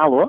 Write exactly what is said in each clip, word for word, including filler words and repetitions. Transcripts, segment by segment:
Alô?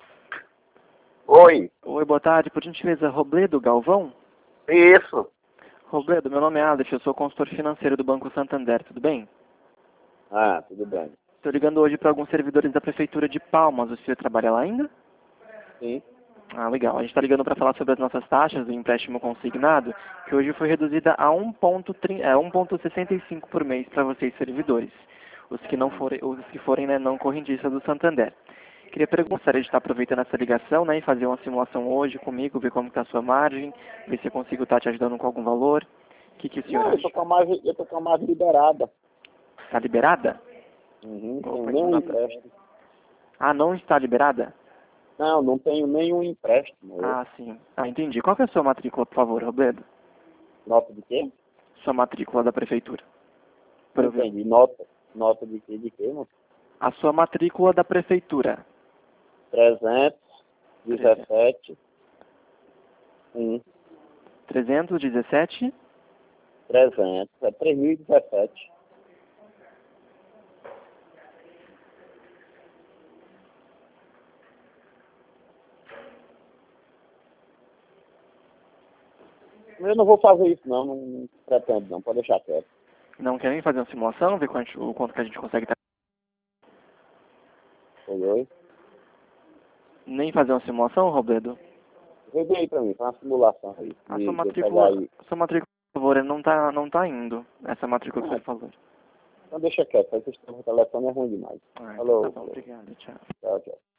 Oi. Oi, boa tarde. Por gentileza, Robledo Galvão? Isso. Robledo, meu nome é Alex, eu sou consultor financeiro do Banco Santander, tudo bem? Ah, tudo bem. Estou ligando hoje para alguns servidores da Prefeitura de Palmas. O senhor trabalha lá ainda? Sim. Ah, legal. A gente está ligando para falar sobre as nossas taxas do empréstimo consignado, que hoje foi reduzida a um vírgula sessenta e cinco por mês para vocês servidores, os que não forem, os que forem né, não correntistas do Santander. Queria perguntar, gostaria de estar aproveitando essa ligação, né, e fazer uma simulação hoje comigo, ver como está a sua margem, ver se eu consigo estar te ajudando com algum valor. O que, que o senhor Não, eu tô acha? com a margem, eu tô com a margem liberada. Está liberada? Uhum, Opa, tenho então nenhum dá pra- empréstimo. Ah, não está liberada? Não, não tenho nenhum empréstimo. Eu, Ah, sim. Ah, entendi. Qual que é a sua matrícula, por favor, Robledo? nota de quê? Sua matrícula da Prefeitura. Pra Não eu ver. entendi. Nota. Nota de quê? De quê, moço? A sua matrícula da Prefeitura. trezentos e dezessete. Um. trezentos e dezessete. trezentos. É três mil e dezessete. Eu não vou fazer isso, não. Não pretendo, não. Pode deixar quieto. Não quer nem fazer uma simulação, ver quanto, o quanto que a gente consegue estar. Oi, oi. Nem fazer uma simulação, Robledo? Vê aí pra mim. Faz uma simulação aí. A De, sua de eu pegar matrícula, aí. a sua matrícula, por favor, não tá, não tá indo. Essa matrícula que Ah, você falou. então deixa quieto. Esse telefone é ruim demais. Ah, então tá Falou. bom, obrigado, tchau. Tchau, tchau.